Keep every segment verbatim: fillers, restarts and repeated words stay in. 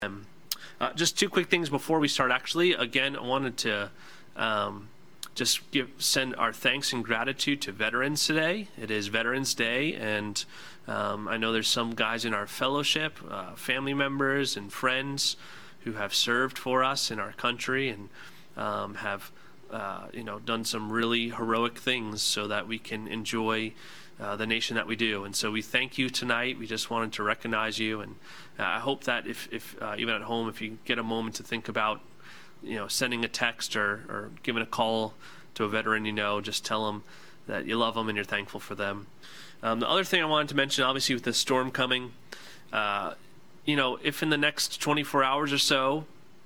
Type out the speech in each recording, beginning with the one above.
Um, uh, just two quick things before we start. Actually, again, I wanted to um, just give send our thanks and gratitude to veterans today. It is Veterans Day, and um, I know there's some guys in our fellowship, uh, family members and friends who have served for us in our country and um, have uh, you know done some really heroic things so that we can enjoy Uh, the nation that we do. And so we thank you tonight. We just wanted to recognize you, and uh, I hope that if, if uh, even at home, if you get a moment to think about, you know, sending a text or, or giving a call to a veteran, you know, just tell them that you love them and you're thankful for them. Um, the other thing I wanted to mention, obviously with the storm coming, uh, you know, if in the next twenty-four hours or so,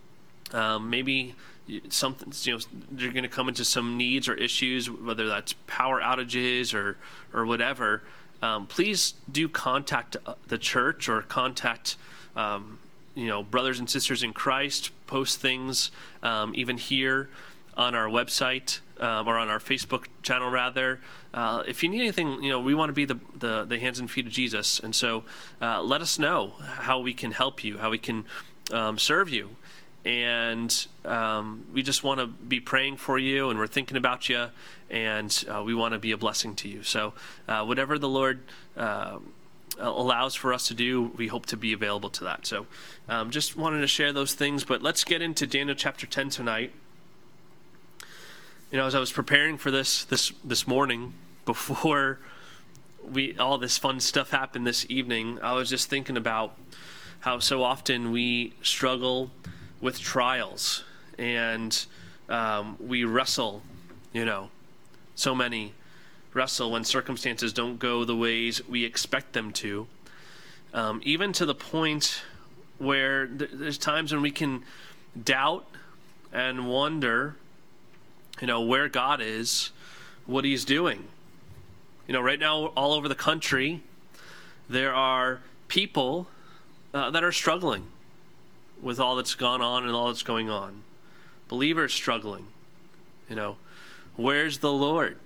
um, maybe something, you know, you're going to come into some needs or issues, whether that's power outages or or whatever, um, please do contact the church or contact, um, you know, brothers and sisters in Christ. Post things um, even here on our website um, or on our Facebook channel, rather. Uh, if you need anything, you know, we want to be the, the, the hands and feet of Jesus. And so uh, let us know how we can help you, how we can um, serve you. And um, we just want to be praying for you, and we're thinking about you, and uh, we want to be a blessing to you. So uh, whatever the Lord uh, allows for us to do, we hope to be available to that. So um, just wanted to share those things, but let's get into Daniel chapter ten tonight. You know, as I was preparing for this this this morning, before we all this fun stuff happened this evening, I was just thinking about how so often we struggle with trials, and um, we wrestle, you know, so many wrestle when circumstances don't go the ways we expect them to, um, even to the point where th- there's times when we can doubt and wonder, you know, where God is, what he's doing. You know, right now, all over the country, there are people uh, that are struggling with all that's gone on and all that's going on. Believers struggling. You know, where's the Lord?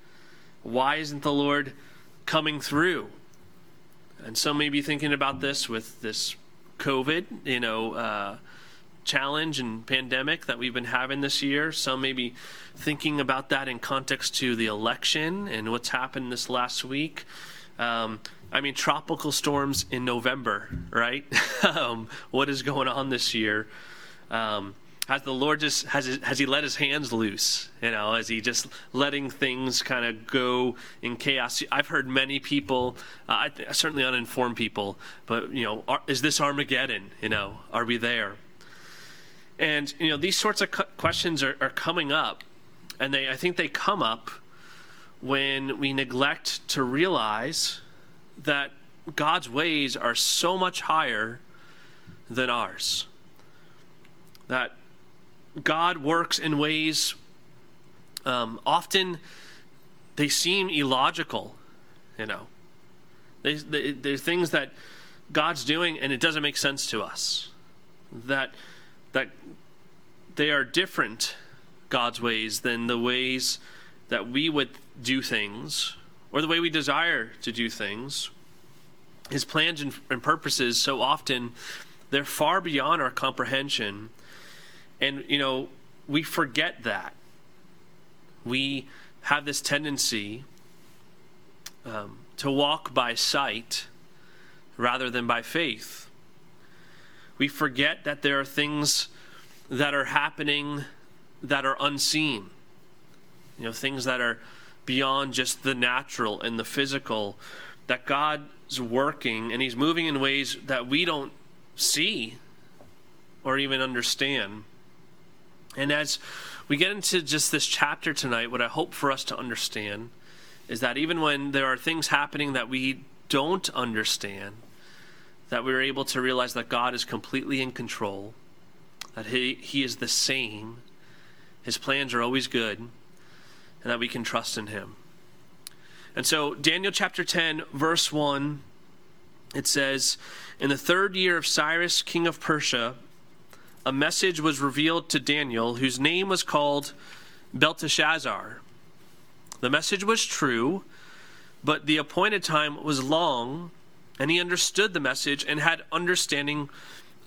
Why isn't the Lord coming through? And some may be thinking about this with this COVID, you know, uh, challenge and pandemic that we've been having this year. Some may be thinking about that in context to the election and what's happened this last week. Um, I mean, tropical storms in November, right? um, what is going on this year? Um, has the Lord just, has his, has he let his hands loose? You know, is he just letting things kind of go in chaos? I've heard many people, uh, I th- certainly uninformed people, but, you know, are, is this Armageddon? You know, are we there? And, you know, these sorts of cu- questions are, are coming up, and they, I think they come up when we neglect to realize that God's ways are so much higher than ours. That God works in ways, um, often they seem illogical, you know. They, they, they're things that God's doing and it doesn't make sense to us. That, that they are different, God's ways, than the ways that we would do things, or the way we desire to do things. His plans and, and purposes, so often, they're far beyond our comprehension. And, you know, we forget that. We have this tendency um, to walk by sight rather than by faith. We forget that there are things that are happening that are unseen. You know, things that are beyond just the natural and the physical, that God's working and he's moving in ways that we don't see or even understand. And as we get into just this chapter tonight, what I hope for us to understand is that even when there are things happening that we don't understand, that we're able to realize that God is completely in control, that he, he is the same, his plans are always good, and that we can trust in him. And so Daniel chapter ten, verse one, it says, "In the third year of Cyrus, king of Persia, a message was revealed to Daniel, whose name was called Belteshazzar. The message was true, but the appointed time was long, and he understood the message and had understanding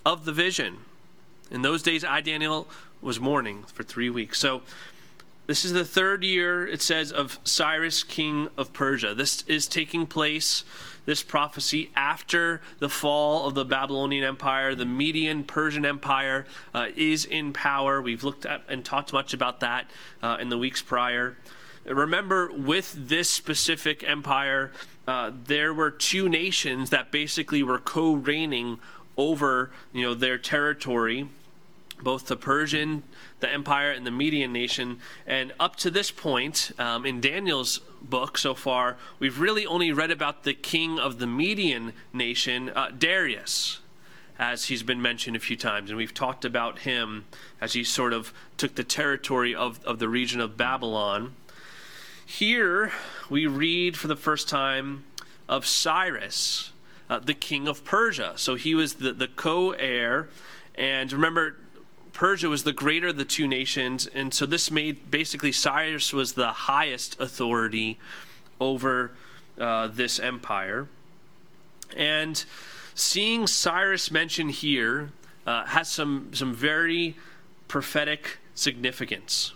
of the vision. In those days, I, Daniel, was mourning for three weeks. So this is the third year, it says, of Cyrus, king of Persia. This is taking place, this prophecy, after the fall of the Babylonian Empire. The Median Persian Empire uh, is in power. We've looked at and talked much about that uh, in the weeks prior. Remember, with this specific empire, uh, there were two nations that basically were co-reigning over, you know, their territory, both the Persian, the empire, and the Median nation. And up to this point, um, in Daniel's book so far, we've really only read about the king of the Median nation, uh, Darius, as he's been mentioned a few times. And we've talked about him as he sort of took the territory of, of the region of Babylon. Here, we read for the first time of Cyrus, uh, the king of Persia. So he was the, the co-heir. And remember, Persia was the greater of the two nations, and so this made basically Cyrus was the highest authority over uh, this empire. And seeing Cyrus mentioned here uh, has some some very prophetic significance.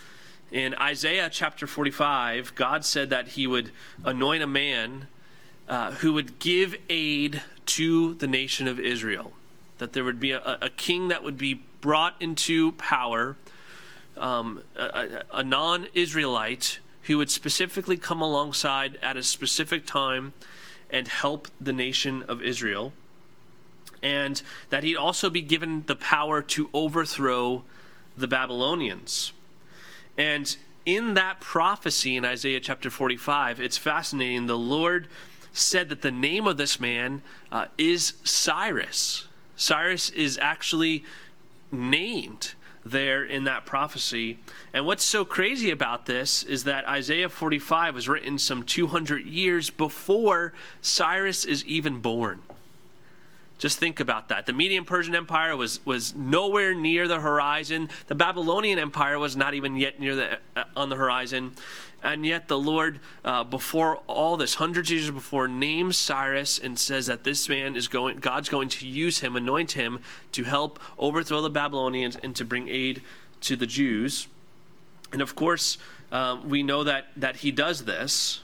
In Isaiah chapter forty-five, God said that he would anoint a man uh, who would give aid to the nation of Israel, that there would be a, a king that would be brought into power, um, a, a non-Israelite who would specifically come alongside at a specific time and help the nation of Israel, and that he'd also be given the power to overthrow the Babylonians. And in that prophecy in Isaiah chapter forty-five, it's fascinating. The Lord said that the name of this man uh, is Cyrus. Cyrus is actually named there in that prophecy. And what's so crazy about this is that Isaiah forty-five was written some two hundred years before Cyrus is even born. Just think about that. The Median Persian Empire was, was nowhere near the horizon. The Babylonian Empire was not even yet near the uh, on the horizon. And yet the Lord, uh, before all this, hundreds of years before, names Cyrus and says that this man is going, God's going to use him, anoint him to help overthrow the Babylonians and to bring aid to the Jews. And of course, um, we know that that he does this.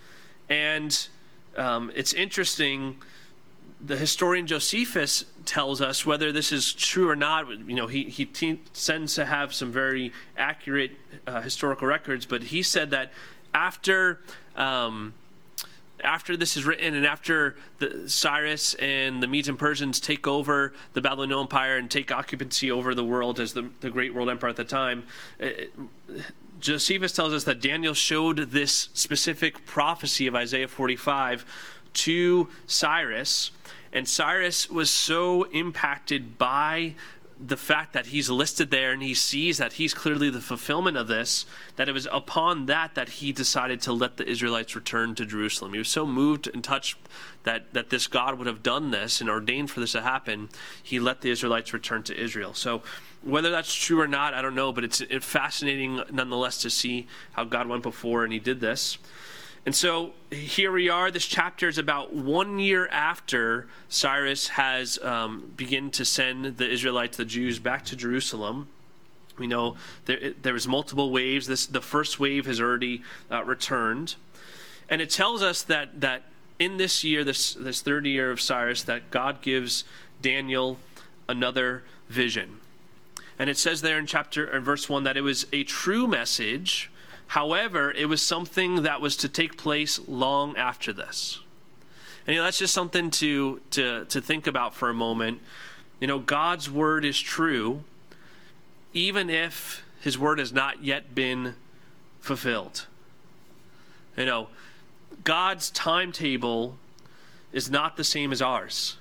And um, it's interesting. The historian Josephus tells us, whether this is true or not, you know, he, he t- tends to have some very accurate uh, historical records, but he said that after um, after this is written and after the, Cyrus and the Medes and Persians take over the Babylonian Empire and take occupancy over the world as the, the great world empire at the time, it, Josephus tells us that Daniel showed this specific prophecy of Isaiah forty-five to Cyrus, and Cyrus was so impacted by the fact that he's listed there and he sees that he's clearly the fulfillment of this, that it was upon that that he decided to let the Israelites return to Jerusalem. He was so moved and touched that, that this God would have done this and ordained for this to happen, he let the Israelites return to Israel. So whether that's true or not, I don't know, but it's fascinating nonetheless to see how God went before and he did this. And so here we are. This chapter is about one year after Cyrus has um, begun to send the Israelites, the Jews, back to Jerusalem. We know there, there was multiple waves. This the first wave has already uh, returned, and it tells us that that in this year, this this third year of Cyrus, that God gives Daniel another vision, and it says there in chapter in verse one that it was a true message. However, it was something that was to take place long after this. And you know, that's just something to, to, to think about for a moment. You know, God's word is true, even if his word has not yet been fulfilled. You know, God's timetable is not the same as ours.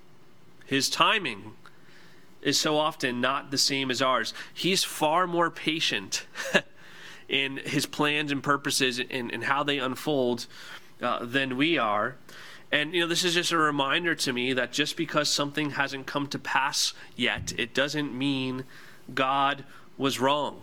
His timing is so often not the same as ours. He's far more patient in his plans and purposes and, and how they unfold uh, than we are. And, you know, this is just a reminder to me that just because something hasn't come to pass yet, it doesn't mean God was wrong.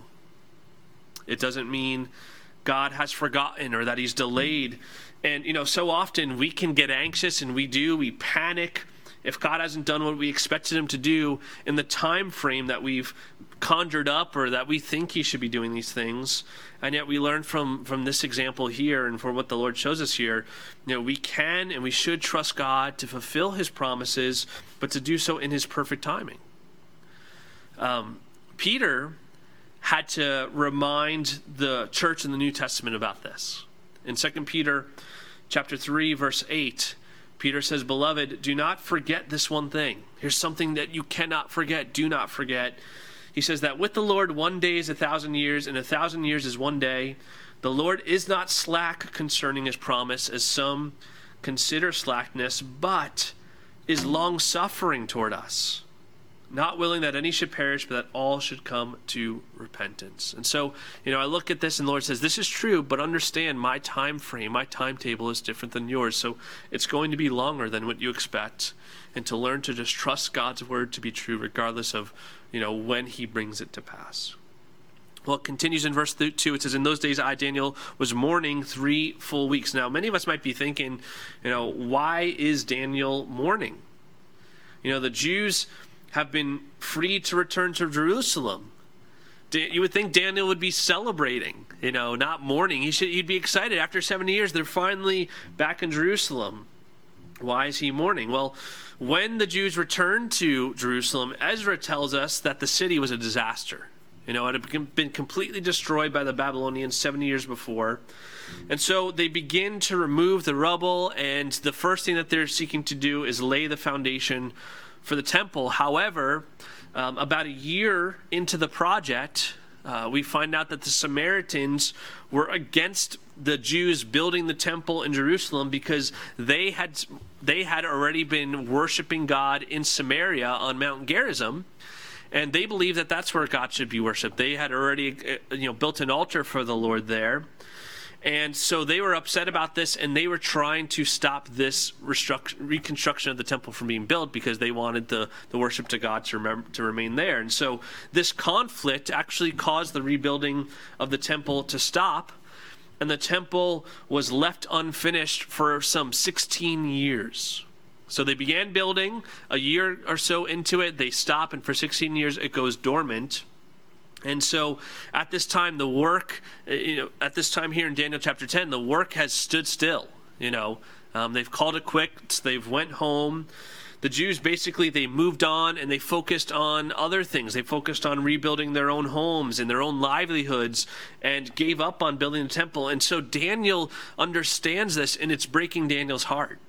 It doesn't mean God has forgotten or that he's delayed. And, you know, so often we can get anxious, and we do, we panic, if God hasn't done what we expected him to do in the time frame that we've conjured up or that we think he should be doing these things. And yet we learn from, from this example here and for what the Lord shows us here, you know, we can and we should trust God to fulfill his promises, but to do so in his perfect timing. Um, Peter had to remind the church in the New Testament about this. In Second Peter chapter three, verse eight, Peter says, "Beloved, do not forget this one thing." Here's something that you cannot forget. Do not forget. He says that with the Lord, one day is a thousand years, and a thousand years is one day. The Lord is not slack concerning his promise, as some consider slackness, but is long-suffering toward us, not willing that any should perish, but that all should come to repentance. And so, you know, I look at this and the Lord says, this is true, but understand my time frame, my timetable is different than yours. So it's going to be longer than what you expect. And to learn to just trust God's word to be true, regardless of, you know, when he brings it to pass. Well, it continues in verse two. It says, "In those days I, Daniel, was mourning three full weeks." Now, many of us might be thinking, you know, why is Daniel mourning? You know, the Jews have been free to return to Jerusalem. You would think Daniel would be celebrating, you know, not mourning. He should, he'd be excited. After seventy years, they're finally back in Jerusalem. Why is he mourning? Well, when the Jews returned to Jerusalem, Ezra tells us that the city was a disaster. You know, it had been completely destroyed by the Babylonians seventy years before. And so they begin to remove the rubble, and the first thing that they're seeking to do is lay the foundation for the temple. However, um, about a year into the project, uh, we find out that the Samaritans were against the Jews building the temple in Jerusalem because they had they had already been worshiping God in Samaria on Mount Gerizim, and they believed that that's where God should be worshipped. They had already you know built an altar for the Lord there. And so they were upset about this, and they were trying to stop this reconstruction of the temple from being built because they wanted the, the worship to God to, remember, to remain there. And so this conflict actually caused the rebuilding of the temple to stop, and the temple was left unfinished for some sixteen years. So they began building, a year or so into it, they stop, and for sixteen years it goes dormant. And so at this time, the work, you know, at this time here in Daniel chapter ten, the work has stood still. You know, um, they've called it quits. They've went home. The Jews basically, they moved on and they focused on other things. They focused on rebuilding their own homes and their own livelihoods and gave up on building the temple. And so Daniel understands this, and it's breaking Daniel's heart.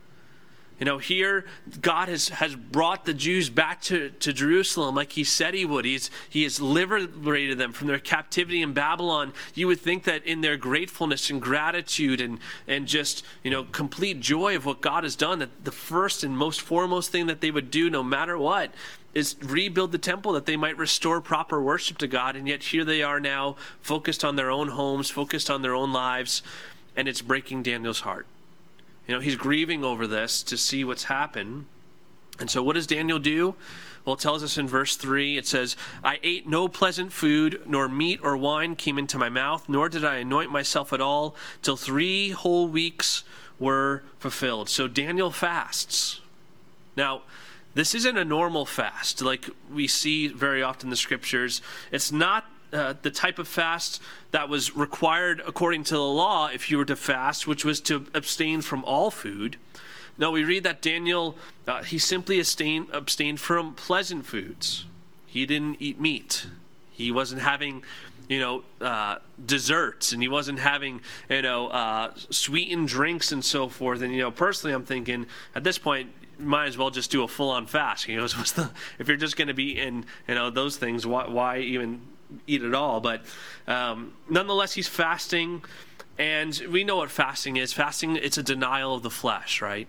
You know, here God has, has brought the Jews back to, to Jerusalem like he said he would. He's, he has liberated them from their captivity in Babylon. You would think that in their gratefulness and gratitude and, and just, you know, complete joy of what God has done, that the first and most foremost thing that they would do no matter what is rebuild the temple, that they might restore proper worship to God. And yet here they are now focused on their own homes, focused on their own lives, and it's breaking Daniel's heart. You know, he's grieving over this to see what's happened. And so what does Daniel do? Well, it tells us in verse three, it says, "I ate no pleasant food, nor meat or wine came into my mouth, nor did I anoint myself at all, till three whole weeks were fulfilled." So Daniel fasts. Now, this isn't a normal fast like we see very often in the scriptures. It's not Uh, the type of fast that was required according to the law if you were to fast, which was to abstain from all food. No, we read that Daniel, uh, he simply abstained, abstained from pleasant foods. He didn't eat meat. He wasn't having, you know, uh, desserts, and he wasn't having, you know, uh, sweetened drinks and so forth. And, you know, personally, I'm thinking at this point, you might as well just do a full-on fast. You know, what's the, if you're just going to be in, you know, those things, why, why even eat at all? But um, nonetheless, he's fasting, and we know what fasting is. Fasting, it's a denial of the flesh, right?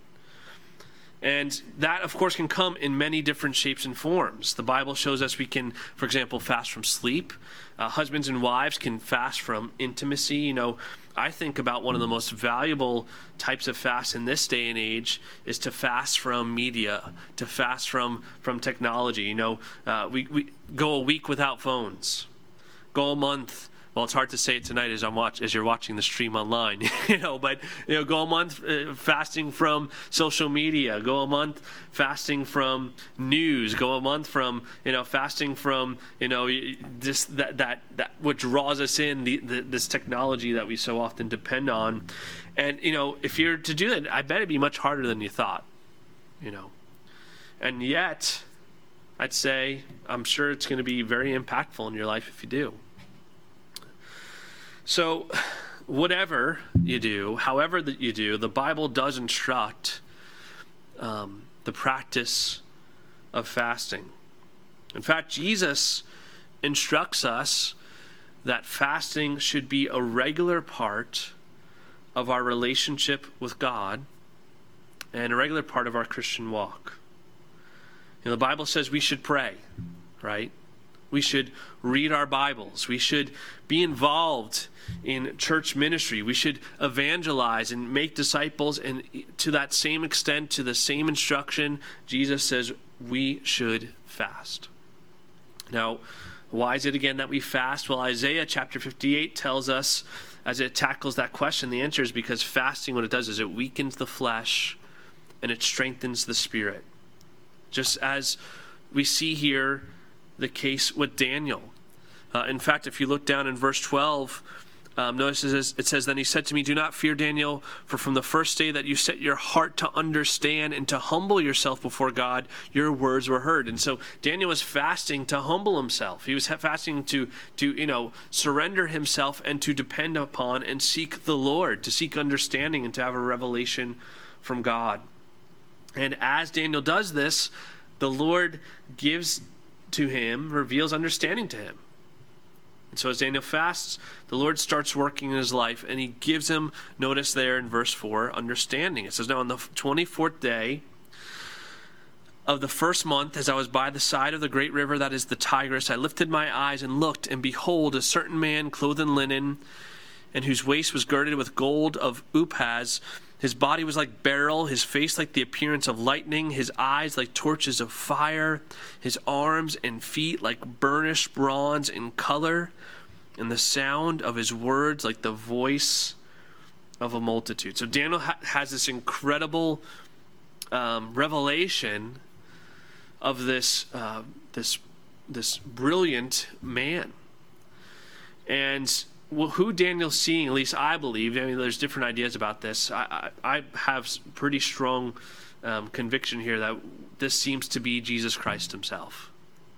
And that, of course, can come in many different shapes and forms. The Bible shows us we can, for example, fast from sleep. Uh, husbands and wives can fast from intimacy. You know, I think about one of the most valuable types of fast in this day and age is to fast from media, to fast from, from technology. You know, uh, we, we go a week without phones, go a month well, it's hard to say it tonight as I'm watch as you're watching the stream online, you know. But you know, go a month uh, fasting from social media. Go a month fasting from news. Go a month from you know fasting from you know this that that that what draws us in the, the this technology that we so often depend on. And you know, if you're to do that, I bet it'd be much harder than you thought. You know, and yet, I'd say I'm sure it's going to be very impactful in your life if you do. So, whatever you do, however that you do, the Bible does instruct um, the practice of fasting. In fact, Jesus instructs us that fasting should be a regular part of our relationship with God and a regular part of our Christian walk. You know, the Bible says we should pray, right? We should read our Bibles. We should be involved in church ministry. We should evangelize and make disciples. And to that same extent, to the same instruction, Jesus says we should fast. Now, why is it again that we fast? Well, Isaiah chapter fifty-eight tells us, as it tackles that question, the answer is because fasting, what it does is it weakens the flesh and it strengthens the spirit. Just as we see here the case with Daniel. Uh, in fact, if you look down in verse twelve, um, notice it says, it says, "Then he said to me, 'Do not fear, Daniel, for from the first day that you set your heart to understand and to humble yourself before God, your words were heard.'" And so Daniel was fasting to humble himself. He was fasting to, to you know, surrender himself and to depend upon and seek the Lord, to seek understanding and to have a revelation from God. And as Daniel does this, the Lord gives to him, reveals understanding to him. And so as Daniel fasts, the Lord starts working in his life, and he gives him, notice there in verse four, understanding. It says, "Now on the twenty-fourth day of the first month, as I was by the side of the great river that is the Tigris, I lifted my eyes and looked, and behold, a certain man clothed in linen, and whose waist was girded with gold of Uphaz. His body was like beryl, his face like the appearance of lightning, his eyes like torches of fire, his arms and feet like burnished bronze in color, and the sound of his words like the voice of a multitude." So Daniel ha- has this incredible um, revelation of this uh, this this brilliant man. And well, who Daniel's seeing, at least I believe, I mean, there's different ideas about this. I, I, I have pretty strong um, conviction here that this seems to be Jesus Christ himself.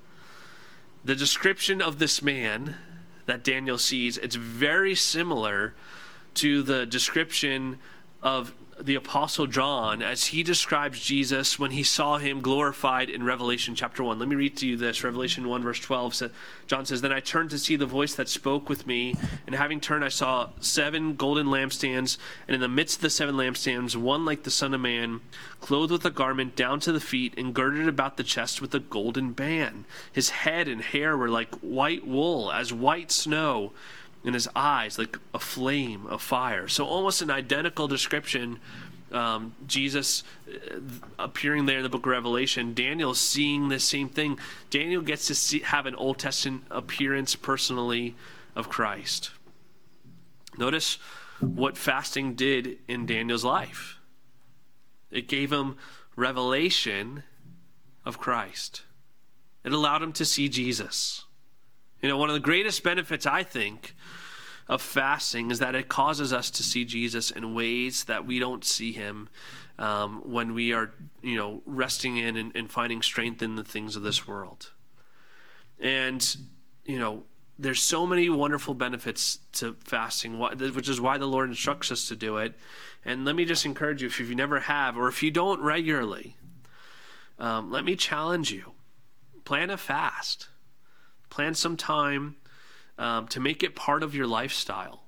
The description of this man that Daniel sees, it's very similar to the description of the Apostle John as he describes Jesus when he saw him glorified in Revelation chapter one. Let me read to you this. Revelation one verse twelve. John says, "Then I turned to see the voice that spoke with me, and having turned I saw seven golden lampstands, and in the midst of the seven lampstands one like the Son of Man, clothed with a garment down to the feet, and girded about the chest with a golden band. His head and hair were like white wool, as white snow, and his eyes like a flame of fire." So almost an identical description. Um, Jesus uh, appearing there in the book of Revelation. Daniel seeing the same thing. Daniel gets to see, have an Old Testament appearance personally of Christ. Notice what fasting did in Daniel's life. It gave him revelation of Christ. It allowed him to see Jesus. You know, one of the greatest benefits, I think, of fasting is that it causes us to see Jesus in ways that we don't see him um, when we are, you know, resting in and, and finding strength in the things of this world. And, you know, there's so many wonderful benefits to fasting, which is why the Lord instructs us to do it. And let me just encourage you, if you never have, or if you don't regularly, um, let me challenge you. Plan a fast. Plan some time um, to make it part of your lifestyle.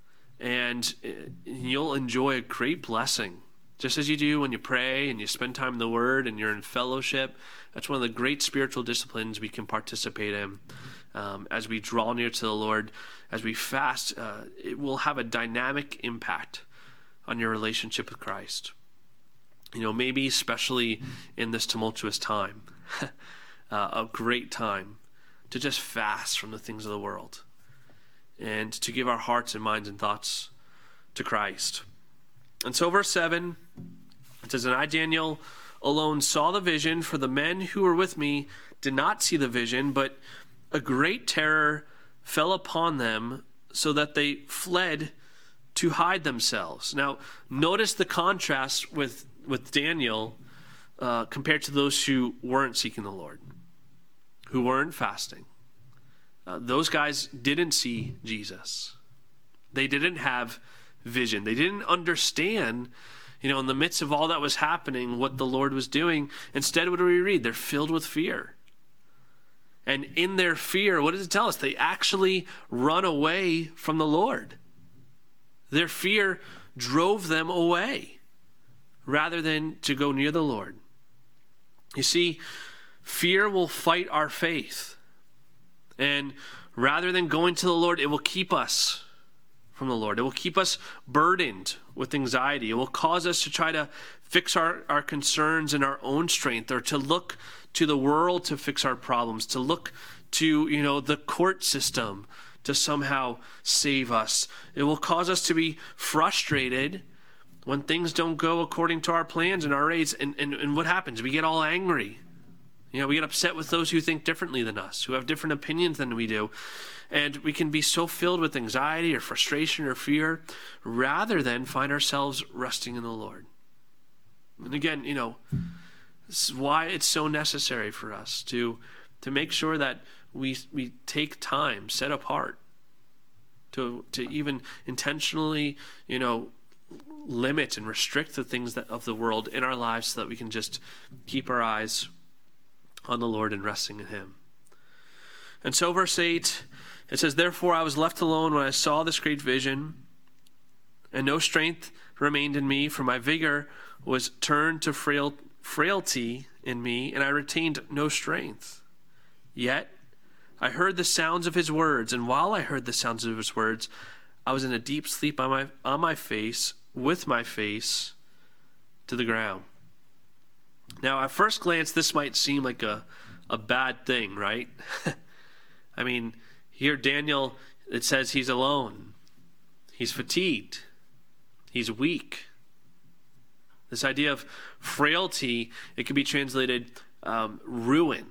And you'll enjoy a great blessing. Just as you do when you pray and you spend time in the Word and you're in fellowship. That's one of the great spiritual disciplines we can participate in. Um, as we draw near to the Lord, as we fast, uh, it will have a dynamic impact on your relationship with Christ. You know, maybe especially in this tumultuous time, uh, a great time to just fast from the things of the world and to give our hearts and minds and thoughts to Christ. And so verse seven, it says, "And I, Daniel, alone saw the vision, for the men who were with me did not see the vision, but a great terror fell upon them, so that they fled to hide themselves." Now, notice the contrast with, with Daniel uh, compared to those who weren't seeking the Lord, who weren't fasting. Uh, those guys didn't see Jesus. They didn't have vision. They didn't understand, you know, in the midst of all that was happening, what the Lord was doing. Instead, what do we read? They're filled with fear. And in their fear, what does it tell us? They actually run away from the Lord. Their fear drove them away rather than to go near the Lord. You see, fear will fight our faith. And rather than going to the Lord, it will keep us from the Lord. It will keep us burdened with anxiety. It will cause us to try to fix our, our concerns in our own strength, or to look to the world to fix our problems, to look to, you know, the court system to somehow save us. It will cause us to be frustrated when things don't go according to our plans and our rates. And, and, and what happens? We get all angry. You know, we get upset with those who think differently than us, who have different opinions than we do. And we can be so filled with anxiety or frustration or fear rather than find ourselves resting in the Lord. And again, you know, this is why it's so necessary for us to, to make sure that we we take time set apart to to even intentionally, you know, limit and restrict the things that of the world in our lives, so that we can just keep our eyes on the Lord and resting in Him. And so verse eight, it says, "Therefore I was left alone when I saw this great vision, and no strength remained in me, for my vigor was turned to frail, frailty in me, and I retained no strength. Yet I heard the sounds of His words, and while I heard the sounds of His words, I was in a deep sleep on my on my face, with my face to the ground." Now, at first glance, this might seem like a, a bad thing, right? I mean, here Daniel, it says he's alone. He's fatigued. He's weak. This idea of frailty, it could be translated um, ruin.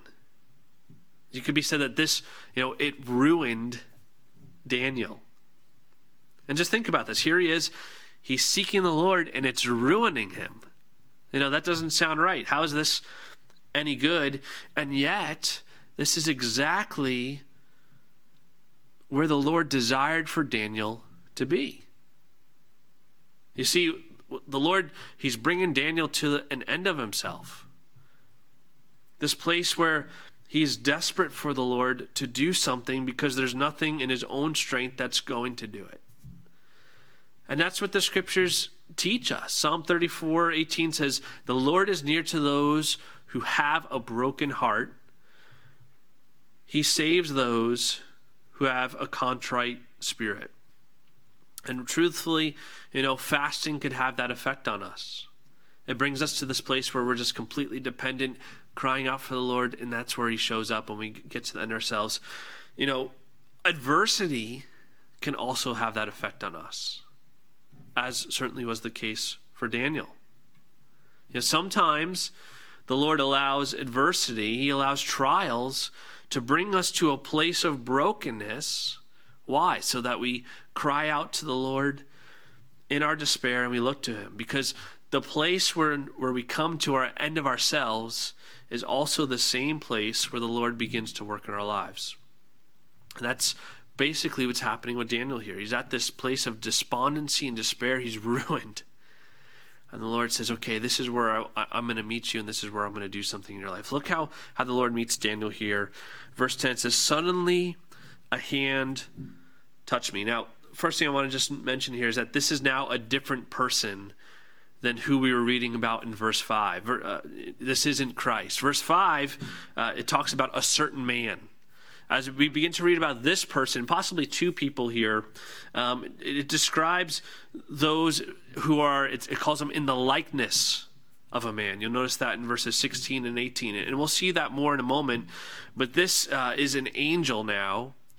It could be said that this, you know, it ruined Daniel. And just think about this. Here he is. He's seeking the Lord, and it's ruining him. You know, that doesn't sound right. How is this any good? And yet, this is exactly where the Lord desired for Daniel to be. You see, the Lord, He's bringing Daniel to an end of himself. This place where he's desperate for the Lord to do something, because there's nothing in his own strength that's going to do it. And that's what the scriptures teach us. Psalm thirty-four eighteen says, "The Lord is near to those who have a broken heart. He saves those who have a contrite spirit." And truthfully, you know, fasting could have that effect on us. It brings us to this place where we're just completely dependent, crying out for the Lord, and that's where He shows up when we get to the end ourselves. You know, adversity can also have that effect on us, as certainly was the case for Daniel. You know, sometimes the Lord allows adversity, He allows trials to bring us to a place of brokenness. Why? So that we cry out to the Lord in our despair and we look to Him. Because the place where, where we come to our end of ourselves is also the same place where the Lord begins to work in our lives. And that's basically what's happening with Daniel here. He's at this place of despondency and despair. He's ruined. And the Lord says, okay, this is where I, I'm going to meet you, and this is where I'm going to do something in your life. Look how, how the Lord meets Daniel here. Verse ten says, "Suddenly a hand touched me." Now, first thing I want to just mention here is that this is now a different person than who we were reading about in verse five. Uh, this isn't Christ. Verse five, uh, it talks about a certain man. As we begin to read about this person, possibly two people here, um, it, it describes those who are, it, it calls them in the likeness of a man. You'll notice that in verses sixteen and eighteen. And we'll see that more in a moment. But this uh, is an angel now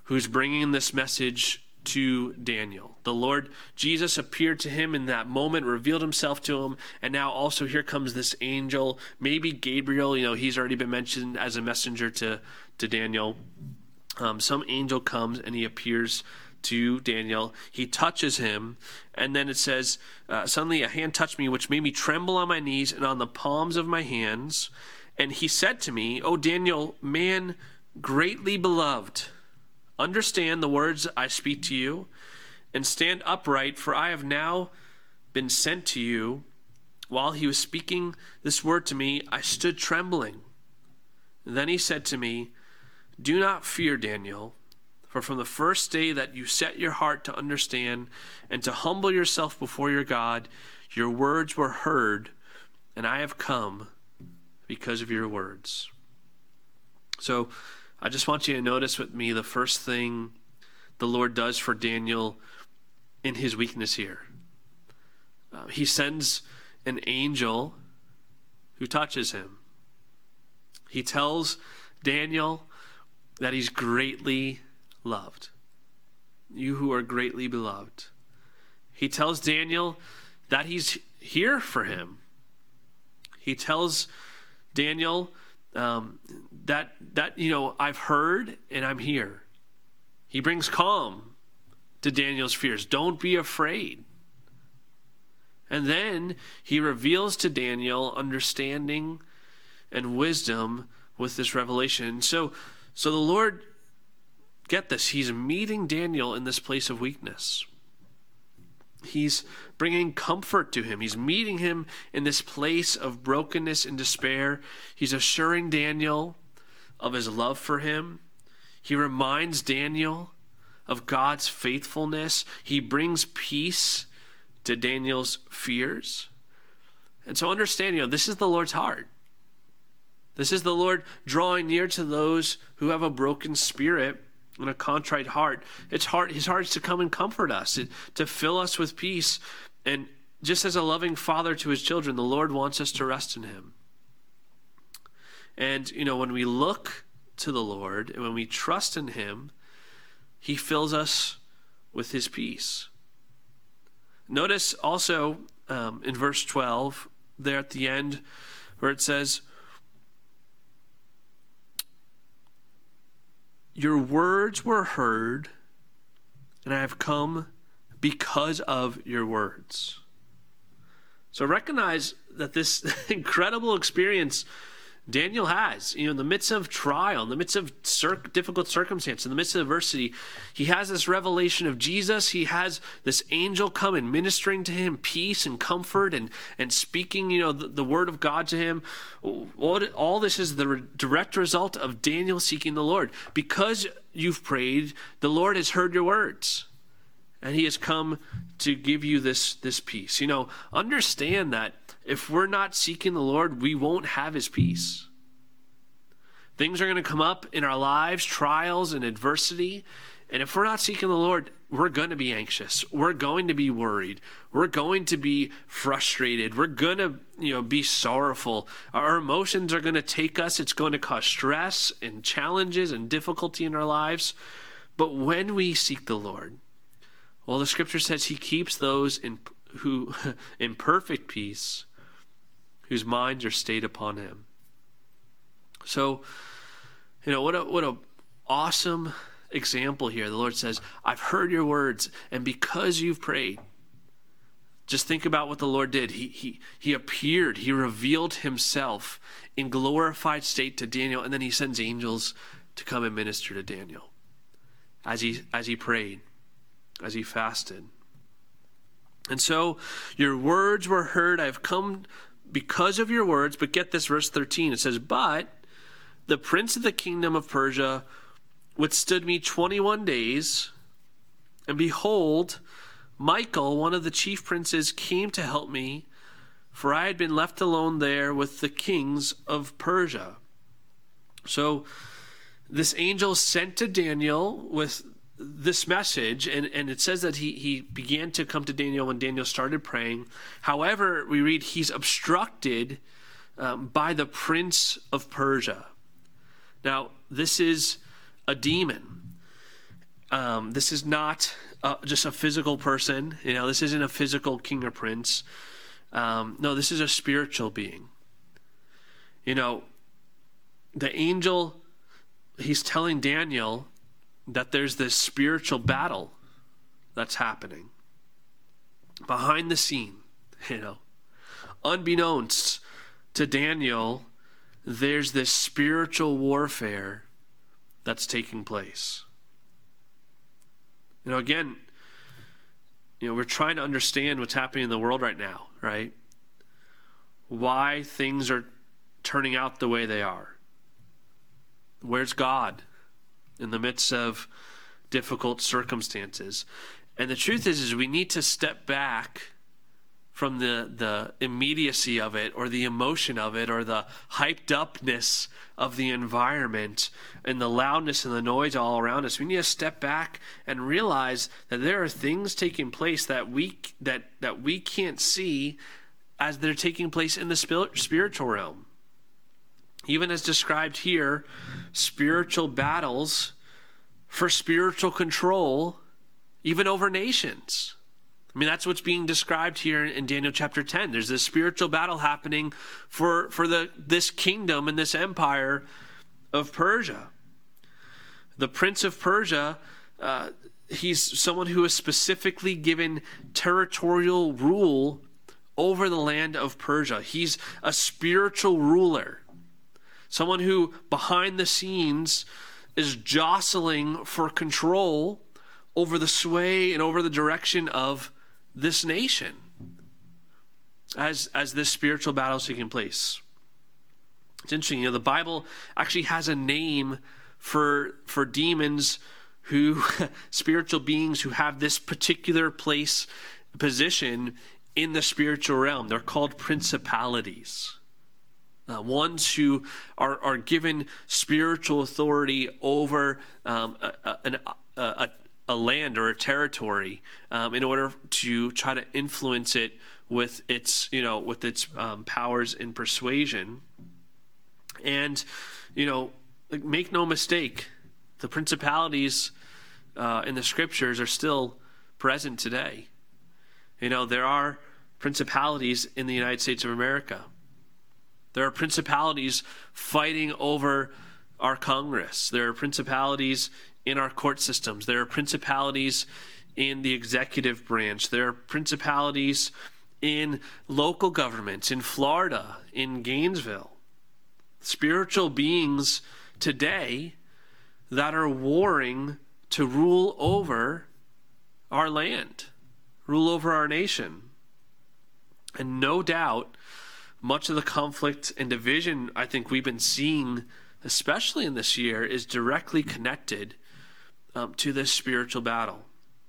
who's bringing this message to Daniel. The Lord Jesus appeared to him in that moment, revealed himself to him, and now also here comes this angel, maybe Gabriel. You know, he's already been mentioned as a messenger to, to Daniel. Um, some angel comes and he appears to Daniel. He touches him, and then it says, uh, suddenly a hand touched me, which made me tremble on my knees and on the palms of my hands. And he said to me, "O Daniel, man greatly beloved, understand the words I speak to you, and stand upright, for I have now been sent to you." While he was speaking this word to me, I stood trembling. Then he said to me, "Do not fear, Daniel, for from the first day that you set your heart to understand and to humble yourself before your God, your words were heard, and I have come because of your words." So I just want you to notice with me the first thing the Lord does for Daniel in his weakness here. Uh, he sends an angel who touches him. He tells Daniel that he's greatly loved. You who are greatly beloved. He tells Daniel that he's here for him. He tells Daniel um, that, that, you know, I've heard and I'm here. He brings calm to Daniel's fears. Don't be afraid. And then he reveals to Daniel understanding and wisdom with this revelation. So, so the Lord, get this, he's meeting Daniel in this place of weakness. He's bringing comfort to him. He's meeting him in this place of brokenness and despair. He's assuring Daniel of his love for him. He reminds Daniel of God's faithfulness. He brings peace to Daniel's fears. And so understand, you know, this is the Lord's heart. This is the Lord drawing near to those who have a broken spirit and a contrite heart. It's heart, his heart is to come and comfort us, it, to fill us with peace. And just as a loving father to his children, the Lord wants us to rest in him. And, you know, when we look to the Lord and when we trust in him, he fills us with his peace. Notice also um, in verse twelve, there at the end, where it says, "Your words were heard, and I have come because of your words." So recognize that this incredible experience Daniel has, you know, in the midst of trial, in the midst of cir- difficult circumstance, in the midst of adversity, he has this revelation of Jesus. He has this angel come and ministering to him peace and comfort and, and speaking, you know, the, the word of God to him. All, all this is the re- direct result of Daniel seeking the Lord. Because you've prayed, the Lord has heard your words. And he has come to give you this, this peace. You know, understand that if we're not seeking the Lord, we won't have his peace. Things are going to come up in our lives, trials and adversity. And if we're not seeking the Lord, we're going to be anxious. We're going to be worried. We're going to be frustrated. We're going to, you know, be sorrowful. Our emotions are going to take us. It's going to cause stress and challenges and difficulty in our lives. But when we seek the Lord, well, the scripture says he keeps those in who in perfect peace, whose minds are stayed upon him. So, you know, what a what a awesome example here. The Lord says, I've heard your words, and because you've prayed, just think about what the Lord did. He he he appeared, he revealed himself in glorified state to Daniel, and then he sends angels to come and minister to Daniel as he as he prayed, as he fasted. And so your words were heard. I have come because of your words. But get this, verse thirteen. It says, but the prince of the kingdom of Persia withstood me twenty-one days. And behold, Michael, one of the chief princes, came to help me, for I had been left alone there with the kings of Persia. So this angel sent to Daniel with this message, and, and it says that he, he began to come to Daniel when Daniel started praying. However, we read he's obstructed um, by the prince of Persia. Now, this is a demon. um, this is not uh, just a physical person. You know, this isn't a physical king or prince. Um, no, this is a spiritual being. You know, the angel, he's telling Daniel that there's this spiritual battle that's happening behind the scene, you know. Unbeknownst to Daniel, there's this spiritual warfare that's taking place. You know, again, you know, we're trying to understand what's happening in the world right now, right? Why things are turning out the way they are. Where's God in the midst of difficult circumstances? And the truth is, is we need to step back from the, the immediacy of it, or the emotion of it, or the hyped upness of the environment and the loudness and the noise all around us. We need to step back and realize that there are things taking place that we that that we can't see as they're taking place in the spiritual realm. Even as described here, spiritual battles for spiritual control, even over nations. I mean, that's what's being described here in Daniel chapter ten. There's this spiritual battle happening for, for the this kingdom and this empire of Persia. The prince of Persia, uh, he's someone who is specifically given territorial rule over the land of Persia. He's a spiritual ruler. Someone who, behind the scenes, is jostling for control over the sway and over the direction of this nation as as this spiritual battle is taking place. It's interesting, you know, the Bible actually has a name for for demons who, spiritual beings who have this particular place, position in the spiritual realm. They're called principalities. Uh, ones who are, are given spiritual authority over um, a, a, a, a, a land or a territory um, in order to try to influence it with its, you know, with its um, powers and persuasion. And, you know, like, make no mistake, the principalities uh, in the scriptures are still present today. You know, there are principalities in the United States of America. There are principalities fighting over our Congress. There are principalities in our court systems. There are principalities in the executive branch. There are principalities in local governments, in Florida, in Gainesville. Spiritual beings today that are warring to rule over our land, rule over our nation. And no doubt, much of the conflict and division I think we've been seeing, especially in this year, is directly connected um, to this spiritual battle.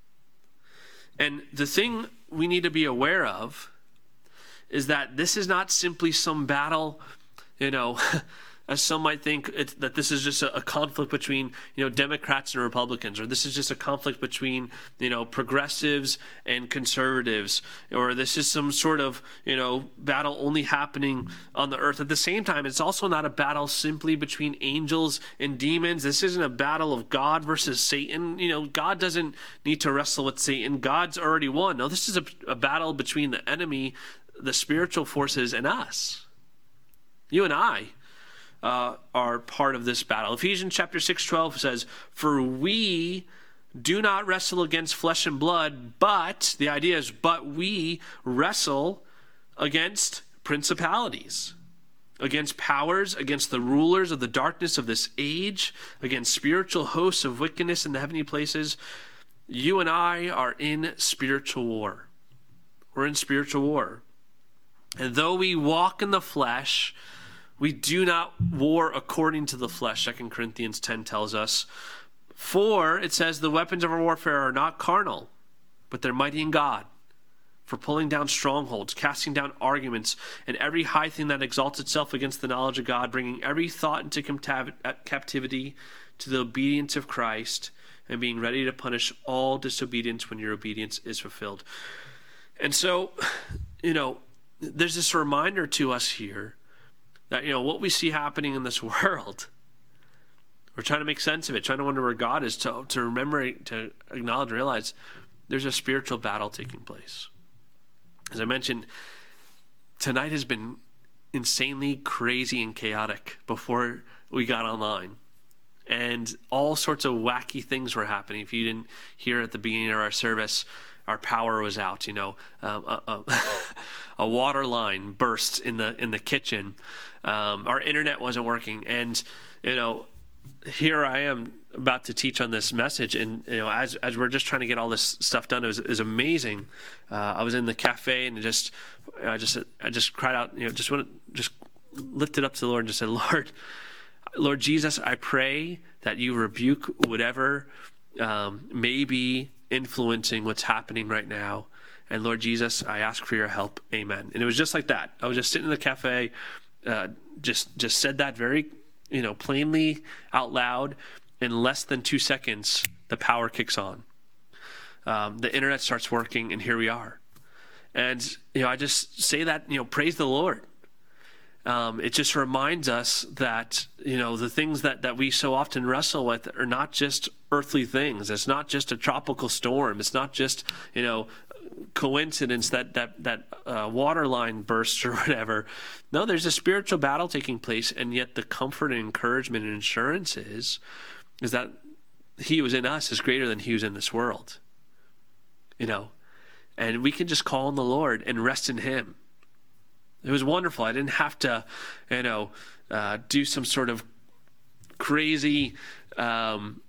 And the thing we need to be aware of is that this is not simply some battle, you know, as some might think, it's, that this is just a, a conflict between, you know, Democrats and Republicans, or this is just a conflict between, you know, progressives and conservatives, or this is some sort of, you know, battle only happening on the earth. At the same time, it's also not a battle simply between angels and demons. This isn't a battle of God versus Satan. You know, God doesn't need to wrestle with Satan. God's already won. No, this is a, a battle between the enemy, the spiritual forces, and us. You and I Uh, are part of this battle. Ephesians chapter six twelve says, "For we do not wrestle against flesh and blood, but," the idea is, but we wrestle against principalities, against powers, against the rulers of the darkness of this age, against spiritual hosts of wickedness in the heavenly places. You and I are in spiritual war. We're in spiritual war. And though we walk in the flesh, we do not war according to the flesh, Second Corinthians ten tells us. For, it says, the weapons of our warfare are not carnal, but they're mighty in God, for pulling down strongholds, casting down arguments, and every high thing that exalts itself against the knowledge of God, bringing every thought into captivity to the obedience of Christ, and being ready to punish all disobedience when your obedience is fulfilled. And so, you know, there's this reminder to us here that, you know, what we see happening in this world, We're trying to make sense of it, trying to wonder where God is, to, to remember, to acknowledge and realize there's a spiritual battle taking place. As I mentioned, tonight has been insanely crazy and chaotic before we got online. And all sorts of wacky things were happening. If you didn't hear at the beginning of our service, our power was out. You know, um, a, a, a water line burst in the in the kitchen. Um, our internet wasn't working, and you know, here I am about to teach on this message, and you know, as as we're just trying to get all this stuff done, it was, it was amazing. Uh, I was in the cafe, and just I just I just cried out, you know, just went, just lifted up to the Lord and just said, Lord. Lord Jesus, I pray that you rebuke whatever um, may be influencing what's happening right now. And Lord Jesus, I ask for your help. Amen. And it was just like that. I was just sitting in the cafe, uh, just just said that very, you know, plainly out loud. In less than two seconds, the power kicks on. Um, the internet starts working, and here we are. And, you know, I just say that, you know, praise the Lord. Um, it just reminds us that, you know, the things that, that we so often wrestle with are not just earthly things. It's not just a tropical storm. It's not just, you know, coincidence that that, that uh, water line bursts or whatever. No, there's a spiritual battle taking place, and yet the comfort and encouragement and assurance is, is that he who is in us is greater than he who's in this world. You know, and we can just call on the Lord and rest in him. It was wonderful. I didn't have to, you know, uh, do some sort of crazy um,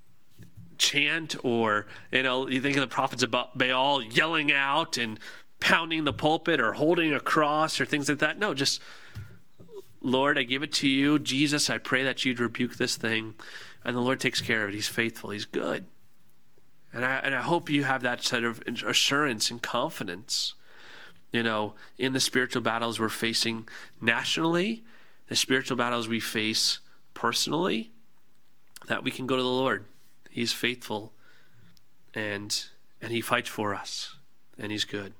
chant or, you know, you think of the prophets of Baal yelling out and pounding the pulpit or holding a cross or things like that. No, just, Lord, I give it to you. Jesus, I pray that you'd rebuke this thing. And the Lord takes care of it. He's faithful. He's good. And I, and I hope you have that sort of assurance and confidence. You know, in the spiritual battles we're facing nationally, the spiritual battles we face personally, that we can go to the Lord. He's faithful, and and he fights for us, and he's good.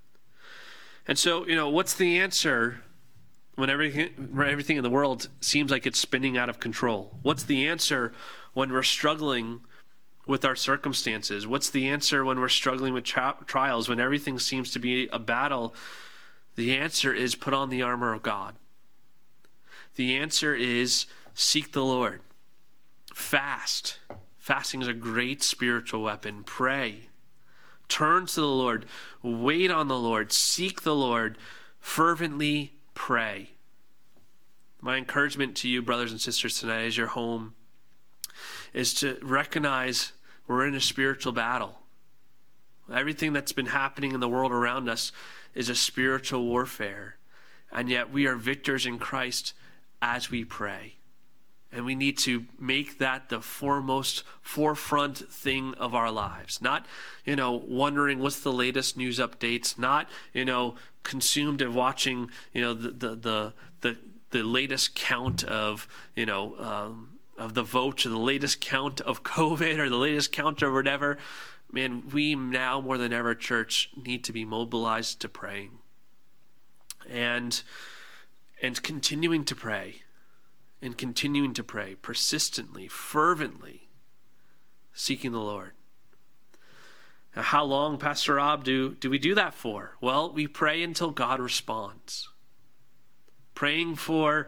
And so, you know, what's the answer when everything when everything in the world seems like it's spinning out of control? What's the answer when we're struggling with our circumstances? What's the answer when we're struggling with tri- trials, when everything seems to be a battle? The answer is put on the armor of God. The answer is seek the Lord. Fast. Fasting is a great spiritual weapon. Pray. Turn to the Lord. Wait on the Lord. Seek the Lord. Fervently pray. My encouragement to you, brothers and sisters, tonight as you're home, is to recognize we're in a spiritual battle. Everything that's been happening in the world around us is a spiritual warfare. And yet we are victors in Christ as we pray. And we need to make that the foremost, forefront thing of our lives. Not, you know, wondering what's the latest news updates. Not, you know, consumed of watching, you know, the the the the, the latest count of, you know, um, of the votes or the latest count of COVID or the latest count or whatever. Man, we now more than ever, church, need to be mobilized to praying. And and continuing to pray. And continuing to pray persistently, fervently, seeking the Lord. Now, how long, Pastor Rob, do, do we do that for? Well, we pray until God responds. Praying for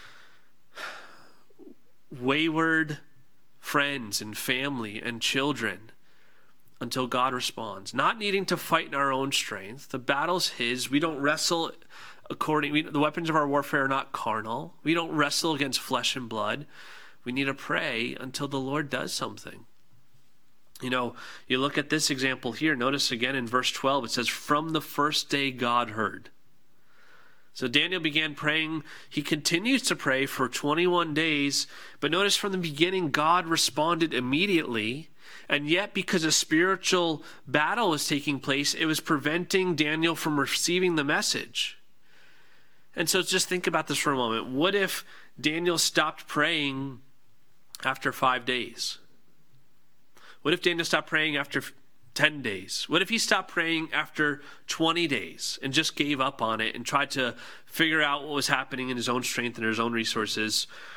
wayward friends and family and children until God responds. Not needing to fight in our own strength. The battle's his. We don't wrestle according, we, the weapons of our warfare are not carnal. We don't wrestle against flesh and blood. We need to pray until the Lord does something. You know, you look at this example here. Notice again in verse twelve, it says, from the first day God heard. So Daniel began praying. He continues to pray for twenty-one days. But notice from the beginning, God responded immediately. And yet, because a spiritual battle was taking place, it was preventing Daniel from receiving the message. And so just think about this for a moment. What if Daniel stopped praying after five days? What if Daniel stopped praying after ten days? What if he stopped praying after twenty days and just gave up on it and tried to figure out what was happening in his own strength and his own resources?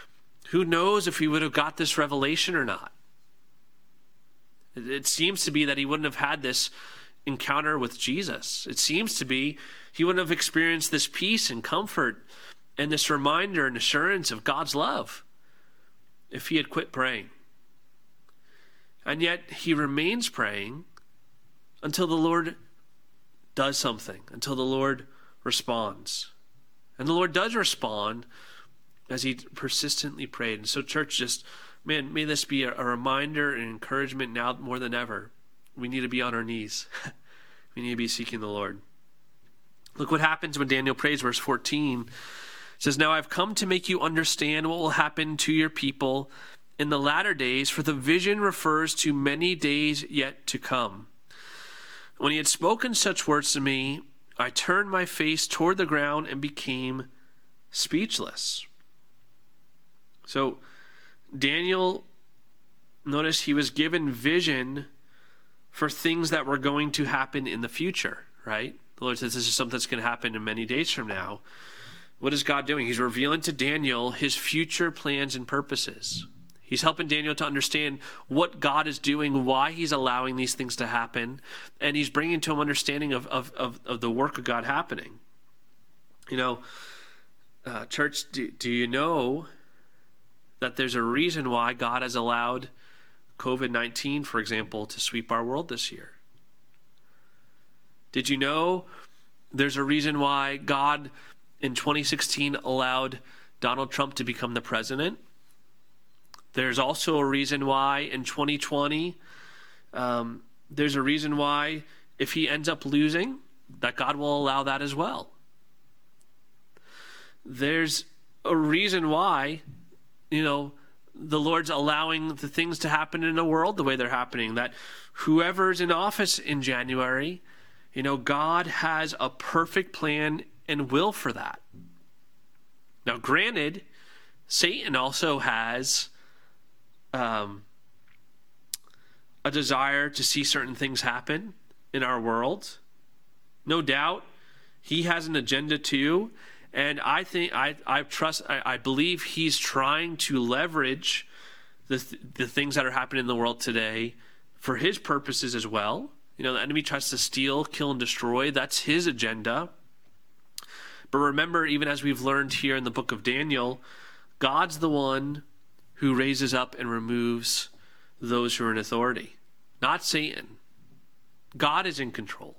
Who knows if he would have got this revelation or not? It, it seems to be that he wouldn't have had this encounter with Jesus. It seems to be he wouldn't have experienced this peace and comfort and this reminder and assurance of God's love if he had quit praying. And yet he remains praying until the Lord does something, until the Lord responds. And the Lord does respond as he persistently prayed. And so church, just, man, may this be a, a reminder and encouragement now more than ever. We need to be on our knees. We need to be seeking the Lord. Look what happens when Daniel prays, verse fourteen. It says, "Now I've come to make you understand what will happen to your people in the latter days, for the vision refers to many days yet to come. When he had spoken such words to me, I turned my face toward the ground and became speechless." So Daniel, notice he was given vision for things that were going to happen in the future, right? The Lord says this is something that's going to happen in many days from now. What is God doing? He's revealing to Daniel his future plans and purposes. He's helping Daniel to understand what God is doing, why he's allowing these things to happen, and he's bringing to him understanding of, of, of, of the work of God happening. You know, uh, church, do, do you know that there's a reason why God has allowed covid nineteen, for example, to sweep our world this year? Did you know there's a reason why God in twenty sixteen allowed Donald Trump to become the president? There's also a reason why in twenty twenty, um, there's a reason why if he ends up losing, that God will allow that as well. There's a reason why, you know, the Lord's allowing the things to happen in the world the way they're happening, that whoever's in office in January, you know, God has a perfect plan and will for that. Now, granted, Satan also has um, a desire to see certain things happen in our world. No doubt, he has an agenda too. And I think, I, I trust, I, I believe he's trying to leverage the th- the things that are happening in the world today for his purposes as well. You know, the enemy tries to steal, kill, and destroy. That's his agenda. But remember, even as we've learned here in the book of Daniel, God's the one who raises up and removes those who are in authority, not Satan. God is in control.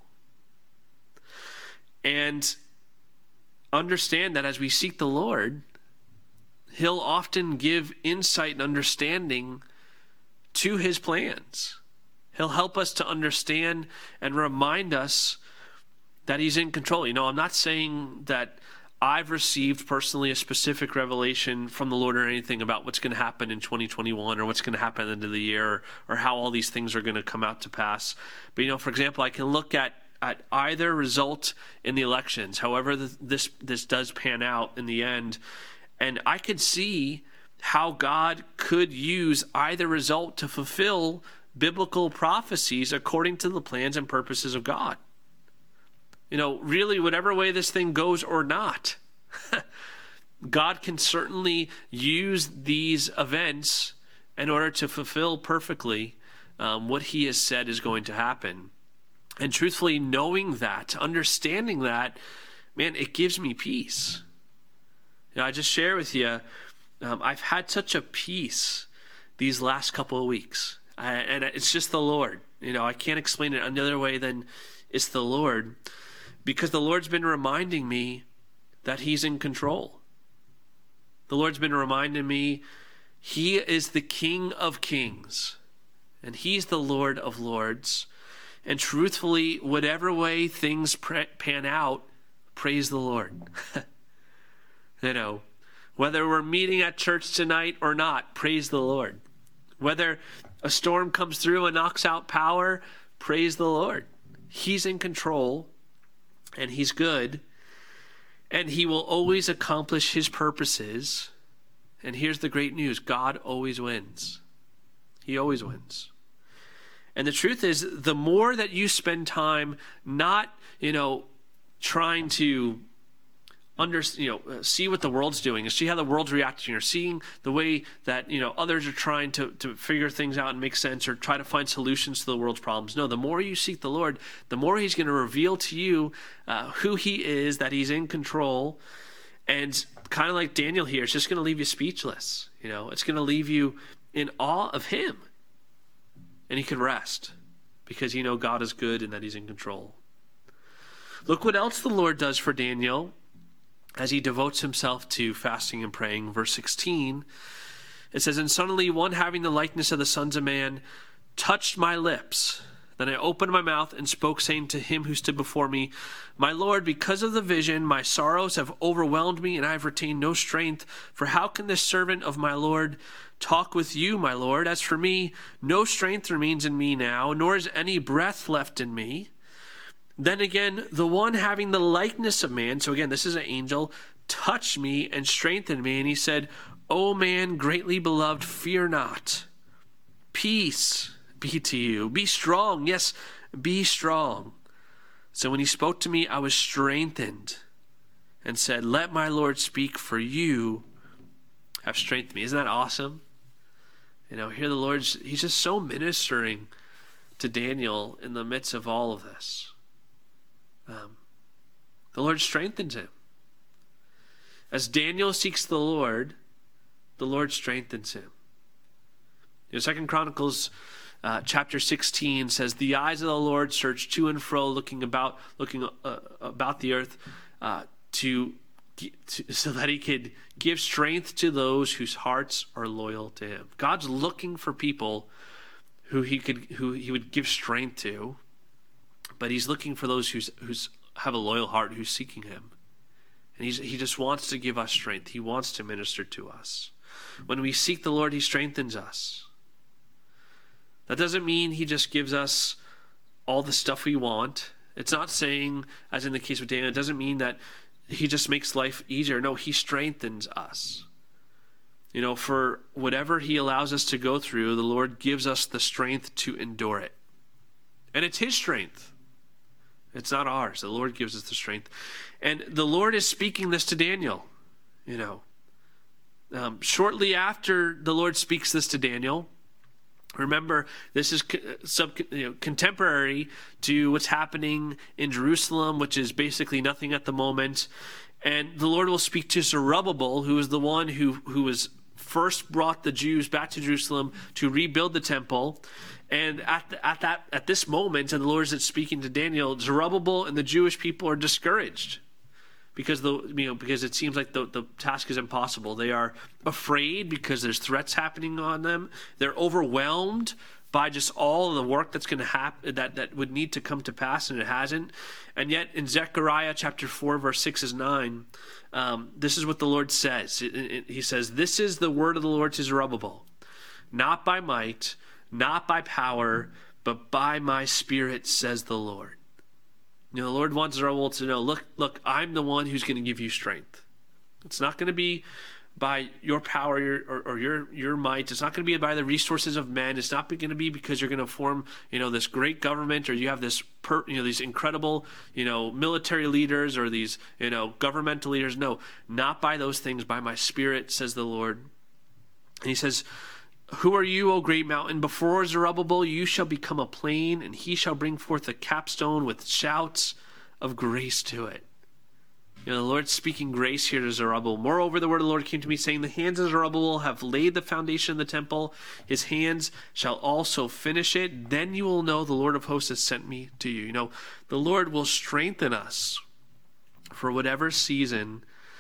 And understand that as we seek the Lord, he'll often give insight and understanding to his plans. He'll help us to understand and remind us that he's in control. You know, I'm not saying that I've received personally a specific revelation from the Lord or anything about what's going to happen in twenty twenty-one or what's going to happen at the end of the year, or, or how all these things are going to come out to pass. But, you know, for example, I can look at at either result in the elections, however the, this this does pan out in the end, and I could see how God could use either result to fulfill biblical prophecies according to the plans and purposes of God. You know, really, whatever way this thing goes or not, God can certainly use these events in order to fulfill perfectly um, what he has said is going to happen. And truthfully, knowing that, understanding that, man, it gives me peace. You know, I just share with you, um, I've had such a peace these last couple of weeks. I, and it's just the Lord. You know, I can't explain it another way than it's the Lord. Because the Lord's been reminding me that he's in control. The Lord's been reminding me he is the King of Kings. And he's the Lord of Lords. And truthfully, whatever way things pan out, praise the Lord. You know, whether we're meeting at church tonight or not, praise the Lord. Whether a storm comes through and knocks out power, praise the Lord. He's in control, and he's good, and he will always accomplish his purposes. And here's the great news: God always wins. He always wins. And the truth is, the more that you spend time not, you know, trying to under, you know, see what the world's doing, and see how the world's reacting, or seeing the way that, you know, others are trying to, to figure things out and make sense, or try to find solutions to the world's problems. No, the more you seek the Lord, the more he's going to reveal to you uh, who he is, that he's in control. And kind of like Daniel here, it's just going to leave you speechless. You know, it's going to leave you in awe of him. And he could rest because you know God is good and that he's in control. Look what else the Lord does for Daniel as he devotes himself to fasting and praying. Verse sixteen, it says, "And suddenly one having the likeness of the sons of man touched my lips. Then I opened my mouth and spoke, saying to him who stood before me, My Lord, because of the vision, my sorrows have overwhelmed me, and I have retained no strength. For how can this servant of my Lord talk with you, my Lord? As for me, no strength remains in me now, nor is any breath left in me. Then again, the one having the likeness of man," so again, this is an angel, "touched me and strengthened me. And he said, O man, greatly beloved, fear not. Peace be to you. Be strong. Yes, be strong. So when he spoke to me, I was strengthened and said, Let my Lord speak, for you have strengthened me." Isn't that awesome? You know, here the Lord's, he's just so ministering to Daniel in the midst of all of this. Um, the Lord strengthens him. As Daniel seeks the Lord, the Lord strengthens him. You know, Second Chronicles uh, chapter sixteen says, "The eyes of the Lord search to and fro, looking about, looking uh, about the earth, uh, to, to so that he could give strength to those whose hearts are loyal to him." God's looking for people who he could, who he would give strength to. But he's looking for those who's who's have a loyal heart, who's seeking him. And he's, he just wants to give us strength. He wants to minister to us. When we seek the Lord, he strengthens us. That doesn't mean he just gives us all the stuff we want. It's not saying, as in the case of Daniel, it doesn't mean that he just makes life easier. No, he strengthens us. You know, for whatever he allows us to go through, the Lord gives us the strength to endure it. And it's his strength. It's not ours. The Lord gives us the strength. And the Lord is speaking this to Daniel. You know, um, shortly after the Lord speaks this to Daniel, remember, this is sub, you know, contemporary to what's happening in Jerusalem, which is basically nothing at the moment. And the Lord will speak to Zerubbabel, who is the one who, who was first brought the Jews back to Jerusalem to rebuild the temple. And at the, at that at this moment, and the Lord is speaking to Daniel, Zerubbabel and the Jewish people are discouraged because the you know because it seems like the, the task is impossible. They are afraid because there's threats happening on them. They're overwhelmed by just all of the work that's going to happen, that that would need to come to pass, and it hasn't. And yet, in Zechariah chapter four, verse six is nine, um, this is what the Lord says. It, it, he says, "This is the word of the Lord to Zerubbabel, not by might, not by power, but by my Spirit, says the Lord." You know, the Lord wants Zerubbabel to know, look, look, I'm the one who's going to give you strength. It's not going to be by your power your, or, or your your might. It's not going to be by the resources of men. It's not going to be because you're going to form, you know, this great government, or you have this, per, you know, these incredible, you know, military leaders, or these, you know, governmental leaders. No, not by those things. By my Spirit, says the Lord. And he says, "Who are you, O great mountain? Before Zerubbabel you shall become a plain, and he shall bring forth a capstone with shouts of grace to it." You know, the Lord's speaking grace here to Zerubbabel. "Moreover, the word of the Lord came to me, saying, The hands of Zerubbabel have laid the foundation of the temple. His hands shall also finish it. Then you will know the Lord of hosts has sent me to you." You know, the Lord will strengthen us for whatever season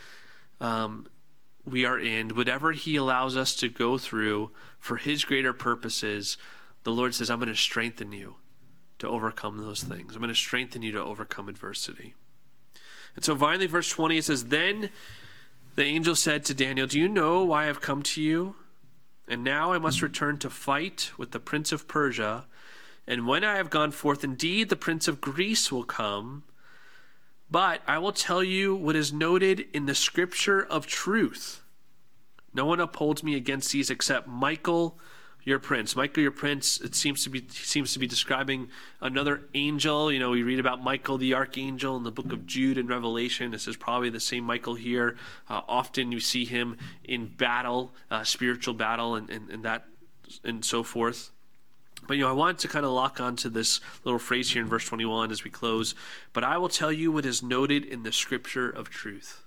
um, we are in, whatever he allows us to go through for his greater purposes. The Lord says, I'm going to strengthen you to overcome those things. I'm going to strengthen you to overcome adversity. And so finally, verse twenty, it says, "Then the angel said to Daniel, Do you know why I have come to you? And now I must return to fight with the prince of Persia. And when I have gone forth, indeed the prince of Greece will come. But I will tell you what is noted in the scripture of truth. No one upholds me against these except Michael, your prince. Michael, your prince, it seems to be seems to be describing another angel. You know, we read about Michael, the archangel, in the book of Jude and Revelation. This is probably the same Michael here. Uh, often you see him in battle, uh, spiritual battle, and, and, and that and so forth. But, you know, I wanted to kind of lock onto this little phrase here in verse twenty-one as we close. But I will tell you what is noted in the scripture of truth.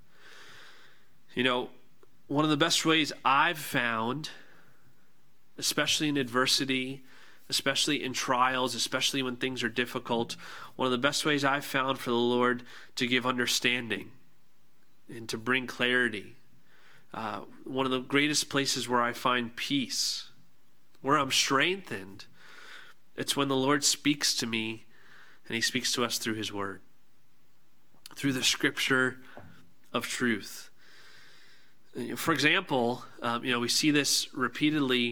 You know, one of the best ways I've found, especially in adversity, especially in trials, especially when things are difficult, one of the best ways I've found for the Lord to give understanding and to bring clarity, uh, one of the greatest places where I find peace, where I'm strengthened, it's when the Lord speaks to me, and he speaks to us through his word, through the scripture of truth. For example, um, you know, we see this repeatedly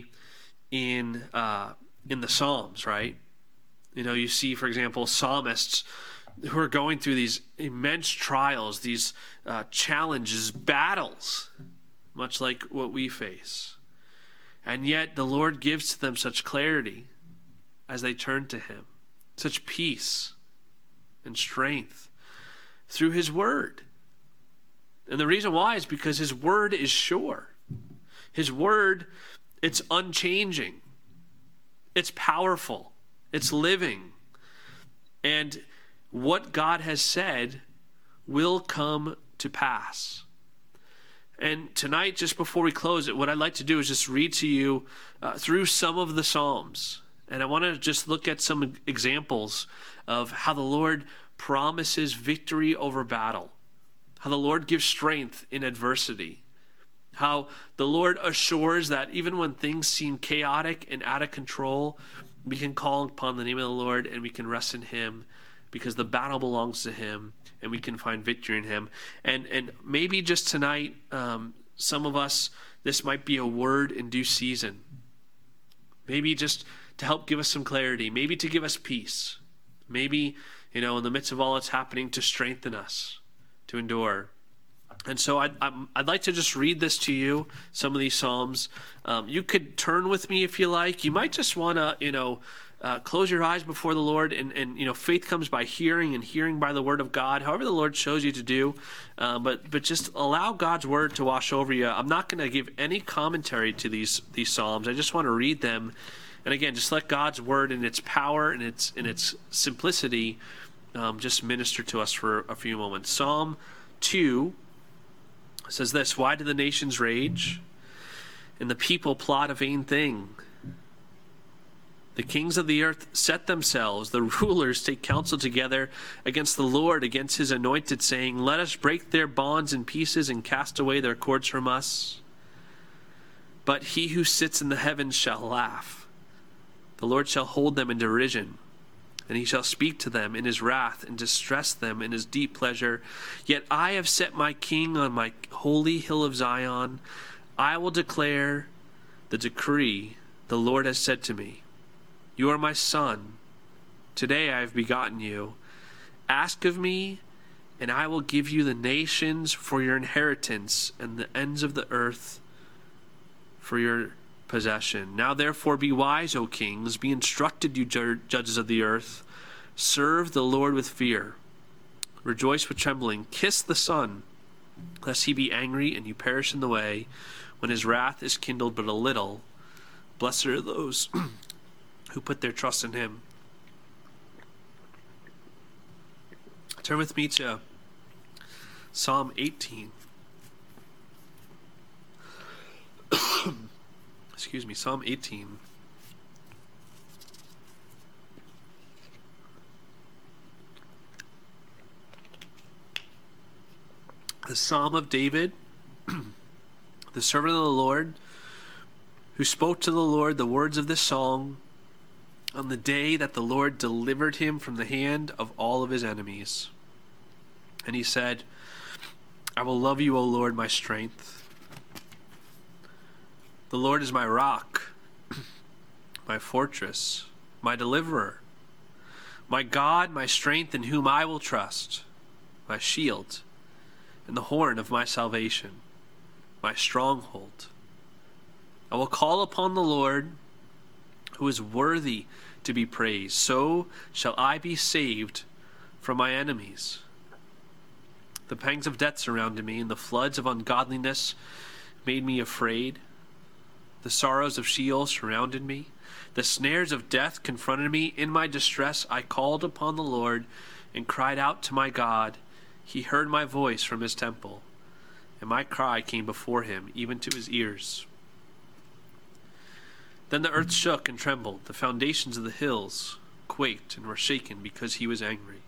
in uh, in the Psalms, right? You know, you see, for example, psalmists who are going through these immense trials, these uh, challenges, battles, much like what we face. And yet the Lord gives to them such clarity as they turn to him, such peace and strength through his word. And the reason why is because his word is sure. His word, it's unchanging. It's powerful. It's living. And what God has said will come to pass. And tonight, just before we close it, what I'd like to do is just read to you uh, through some of the Psalms. And I want to just look at some examples of how the Lord promises victory over battle, how the Lord gives strength in adversity, how the Lord assures that even when things seem chaotic and out of control, we can call upon the name of the Lord and we can rest in him because the battle belongs to him and we can find victory in him. And and maybe just tonight, um, some of us, this might be a word in due season. Maybe just to help give us some clarity, maybe to give us peace, maybe, you know, in the midst of all that's happening, to strengthen us, to endure. And so I'd, I'd like to just read this to you, some of these Psalms. Um, you could turn with me if you like. You might just want to, you know, uh, close your eyes before the Lord. And, and, you know, faith comes by hearing and hearing by the word of God, however the Lord shows you to do. Uh, but but just allow God's word to wash over you. I'm not going to give any commentary to these these Psalms. I just want to read them. And again, just let God's word in its power and its, in its simplicity um, just minister to us for a few moments. Psalm two says this: why do the nations rage and the people plot a vain thing? The kings of the earth set themselves, the rulers take counsel together against the Lord, against his anointed, saying, let us break their bonds in pieces and cast away their cords from us. But he who sits in the heavens shall laugh. The Lord shall hold them in derision, and he shall speak to them in his wrath and distress them in his deep pleasure. Yet I have set my king on my holy hill of Zion. I will declare the decree the Lord has said to me. You are my son. Today I have begotten you. Ask of me, and I will give you the nations for your inheritance and the ends of the earth for your possession. Now therefore be wise, O kings. Be instructed, you judges of the earth. Serve the Lord with fear. Rejoice with trembling. Kiss the Son, lest he be angry and you perish in the way, when his wrath is kindled but a little. Blessed are those who put their trust in him. Turn with me to Psalm eighteen. Excuse me, Psalm eighteen. The Psalm of David, the servant of the Lord, who spoke to the Lord the words of this song on the day that the Lord delivered him from the hand of all of his enemies. And he said, I will love you, O Lord, my strength. The Lord is my rock, my fortress, my deliverer, my God, my strength, in whom I will trust, my shield, and the horn of my salvation, my stronghold. I will call upon the Lord, who is worthy to be praised. So shall I be saved from my enemies. The pangs of death surrounded me, and the floods of ungodliness made me afraid. The sorrows of Sheol surrounded me. The snares of death confronted me. In my distress I called upon the Lord and cried out to my God. He heard my voice from his temple, and my cry came before him, even to his ears. Then the earth shook and trembled. The foundations of the hills quaked and were shaken because he was angry.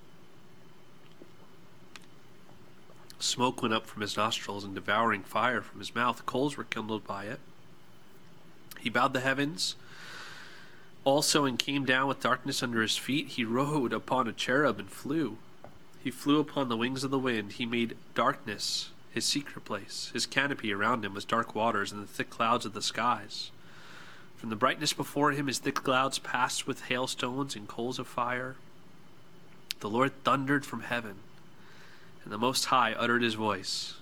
Smoke went up from his nostrils, and devouring fire from his mouth. Coals were kindled by it. He bowed the heavens also and came down with darkness under his feet. He rode upon a cherub and flew. He flew upon the wings of the wind. He made darkness his secret place. His canopy around him was dark waters and the thick clouds of the skies. From the brightness before him his thick clouds passed with hailstones and coals of fire. The Lord thundered from heaven, and the Most High uttered his voice.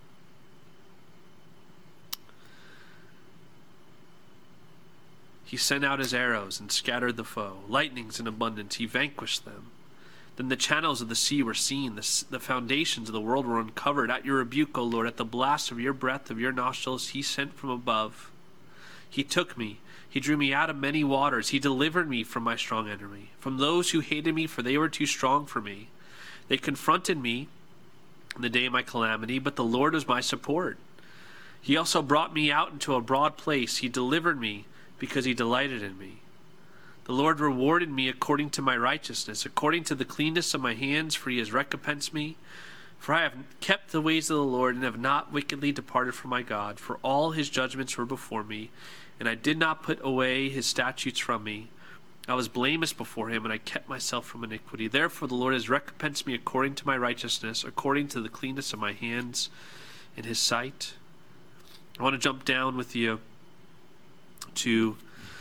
He sent out his arrows and scattered the foe. Lightnings in abundance, he vanquished them. Then the channels of the sea were seen. The, the foundations of the world were uncovered. At your rebuke, O Lord, at the blast of your breath of your nostrils, he sent from above. He took me. He drew me out of many waters. He delivered me from my strong enemy, from those who hated me, for they were too strong for me. They confronted me in the day of my calamity, but the Lord was my support. He also brought me out into a broad place. He delivered me because he delighted in me. The Lord rewarded me according to my righteousness, according to the cleanness of my hands, for he has recompensed me. For I have kept the ways of the Lord, and have not wickedly departed from my God. For all his judgments were before me, and I did not put away his statutes from me. I was blameless before him, and I kept myself from iniquity. Therefore the Lord has recompensed me according to my righteousness, according to the cleanness of my hands in his sight. I want to jump down with you to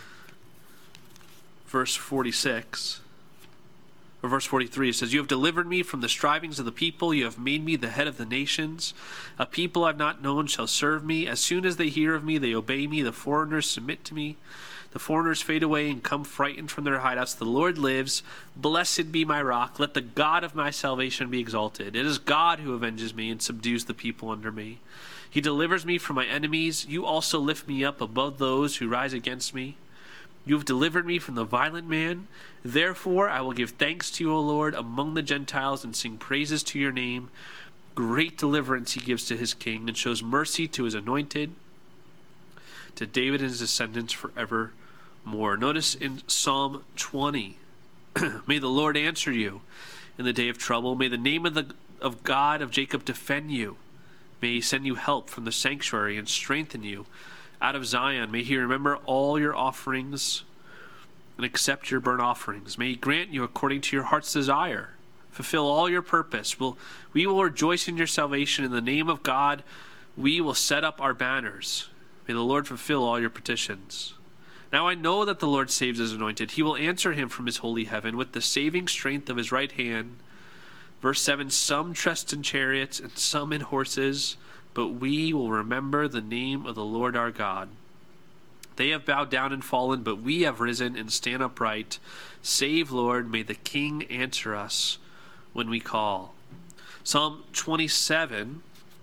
verse forty-six. Or verse forty-three, it says, You have delivered me from the strivings of the people. You have made me the head of the nations. A people I have not known shall serve me. As soon as they hear of me, they obey me. The foreigners submit to me. The foreigners fade away and come frightened from their hideouts. The Lord lives. Blessed be my rock. Let the God of my salvation be exalted. It is God who avenges me and subdues the people under me. He delivers me from my enemies. You also lift me up above those who rise against me. You have delivered me from the violent man. Therefore I will give thanks to you, O Lord, among the Gentiles, and sing praises to your name. Great deliverance he gives to his king, and shows mercy to his anointed, to David and his descendants forevermore. Notice in Psalm twenty, May the Lord answer you in the day of trouble. May the name of the of God of Jacob defend you. May he send you help from the sanctuary and strengthen you out of Zion. May he remember all your offerings and accept your burnt offerings. May he grant you according to your heart's desire. Fulfill all your purpose. We'll, we will rejoice in your salvation. In the name of God, we will set up our banners. May the Lord fulfill all your petitions. Now I know that the Lord saves his anointed. He will answer him from his holy heaven with the saving strength of his right hand. Verse seven, Some trust in chariots and some in horses, but we will remember the name of the Lord our God. They have bowed down and fallen, but we have risen and stand upright. Save, Lord, may the King answer us when we call. Psalm twenty-seven.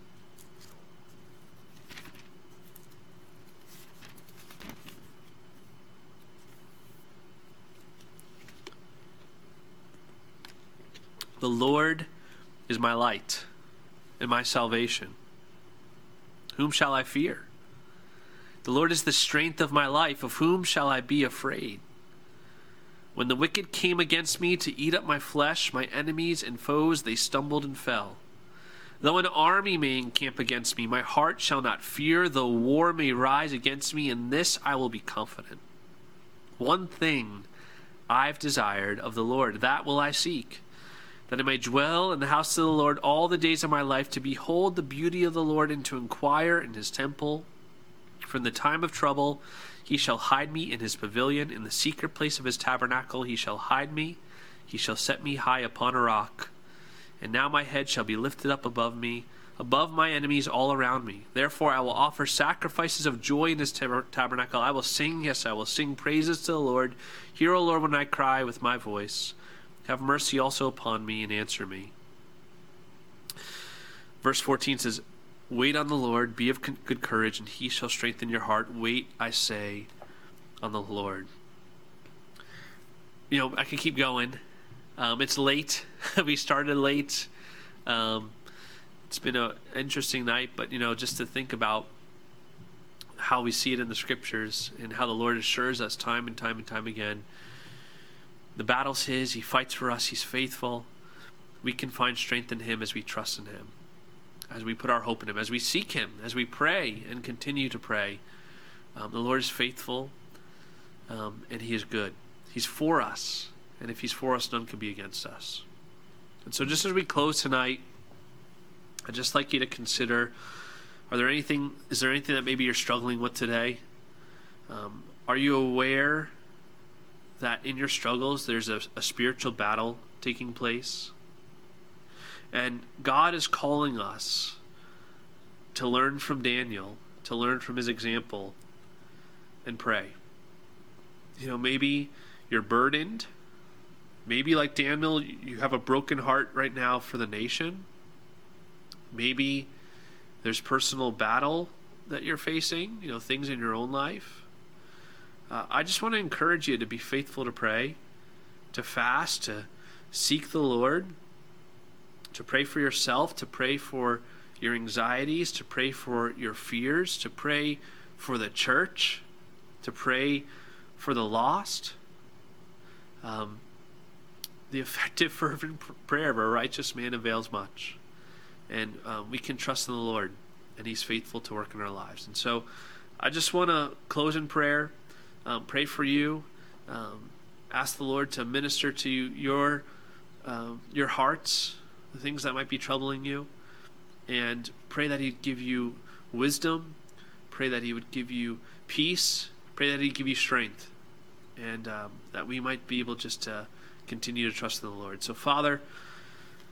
The Lord is my light and my salvation. Whom shall I fear? The Lord is the strength of my life. Of whom shall I be afraid? When the wicked came against me to eat up my flesh, my enemies and foes, they stumbled and fell. Though an army may encamp against me, my heart shall not fear. Though war may rise against me, in this I will be confident. One thing I've desired of the Lord, that will I seek, that I may dwell in the house of the Lord all the days of my life, to behold the beauty of the Lord and to inquire in his temple. For in the time of trouble he shall hide me in his pavilion. In the secret place of his tabernacle he shall hide me. He shall set me high upon a rock. And now my head shall be lifted up above me. above my enemies all around me. Therefore I will offer sacrifices of joy in his tab- tabernacle. I will sing, yes, I will sing praises to the Lord. Hear, O Lord, when I cry with my voice. Have mercy also upon me and answer me. Verse fourteen says, wait on the Lord, be of good courage, and he shall strengthen your heart. Wait, I say, on the Lord. You know, I can keep going. Um, it's late. We started late. Um, it's been an interesting night, but, you know, just to think about how we see it in the scriptures and how the Lord assures us time and time and time again. The battle's his. He fights for us. He's faithful. We can find strength in him as we trust in him, as we put our hope in him, as we seek him, as we pray and continue to pray. Um, the Lord is faithful, um, and he is good. He's for us, and if he's for us, none can be against us. And so just as we close tonight, I'd just like you to consider, are there anything, is there anything that maybe you're struggling with today? Um, are you aware that in your struggles there's a, a spiritual battle taking place? And God is calling us to learn from Daniel, to learn from his example, and pray. You know, maybe you're burdened. Maybe like Daniel, you have a broken heart right now for the nation. Maybe there's personal battle that you're facing, you know, things in your own life. Uh, I just want to encourage you to be faithful to pray, to fast, to seek the Lord, to pray for yourself, to pray for your anxieties, to pray for your fears, to pray for the church, to pray for the lost. Um, the effective fervent prayer of a righteous man avails much. And um, we can trust in the Lord, and he's faithful to work in our lives. And so I just want to close in prayer, um, pray for you, um, ask the Lord to minister to you, your, um, your hearts, the things that might be troubling you, and pray that he'd give you wisdom, pray that he would give you peace, pray that he'd give you strength, and um, that we might be able just to continue to trust in the Lord. So, Father,